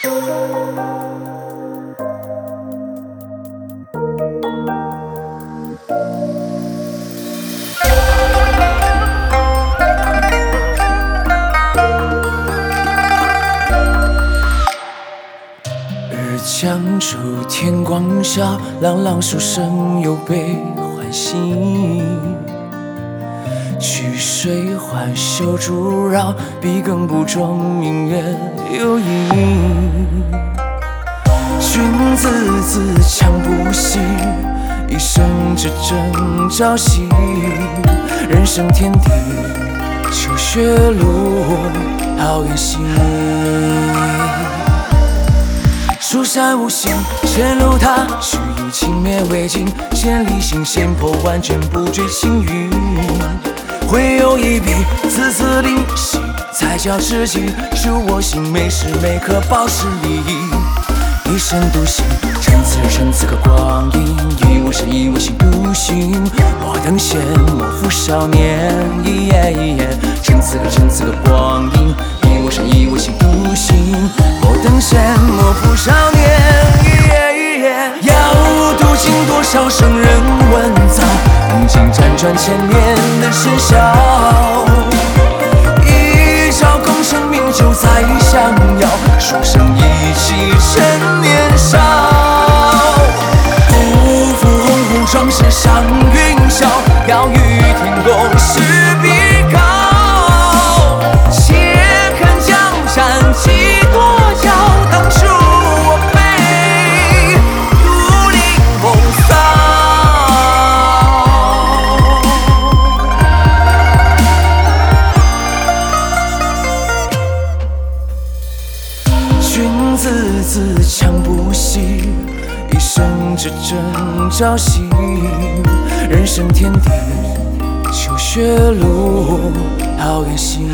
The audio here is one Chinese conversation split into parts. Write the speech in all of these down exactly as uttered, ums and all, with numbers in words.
将出天光下，朗朗书声又被唤醒。曲水环袖珠绕，笔耕不中，明月有影。君子自强不息，一生只争朝夕。人生天地，秋雪路，好远行。蜀山无形，前路踏，须以轻蔑为镜。千里行，险迫万卷，不追青云。会有一笔，字字灵犀，才叫知己。属我心，每时每刻保持利益。一生独行，趁此日趁此刻光阴。以我身，以我心独行。莫等闲，莫负少年。趁此刻趁此刻光阴。以我身，以我心独行。莫等闲，莫负少年。要读尽多少圣人文藻，历经辗转千年的喧嚣。一朝功成名就再相邀，书生意气趁年少。不负红红壮士上云霄，要与天共试比高。且看江山几多娇，当初我辈独领风骚。君子自强不息，一生只争朝夕。人生天地，秋雪路，好远行。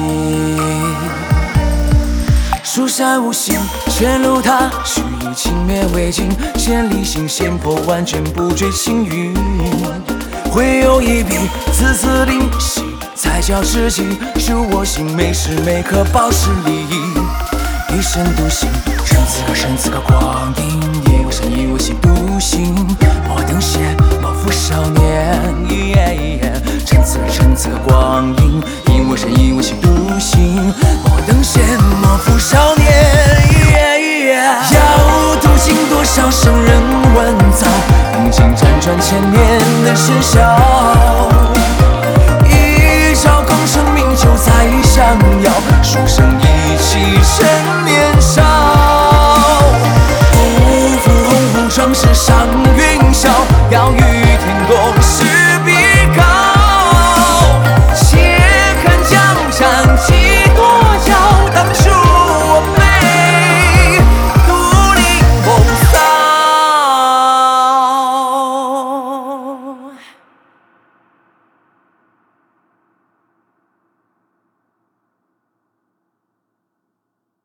蜀山无形，前路踏，须以轻蔑为镜。千里行，险迫万卷，不追青云。会有一笔，字字灵犀，才叫知己。属我心，每时每刻保持利益。一生独行，趁此刻趁此刻光阴。以我身，以我心独行。莫等闲，莫负少年。趁此刻趁此刻光阴。以我身，以我心独行。莫等闲，莫负少年。要读尽多少圣人文藻，历经辗转千年的喧嚣。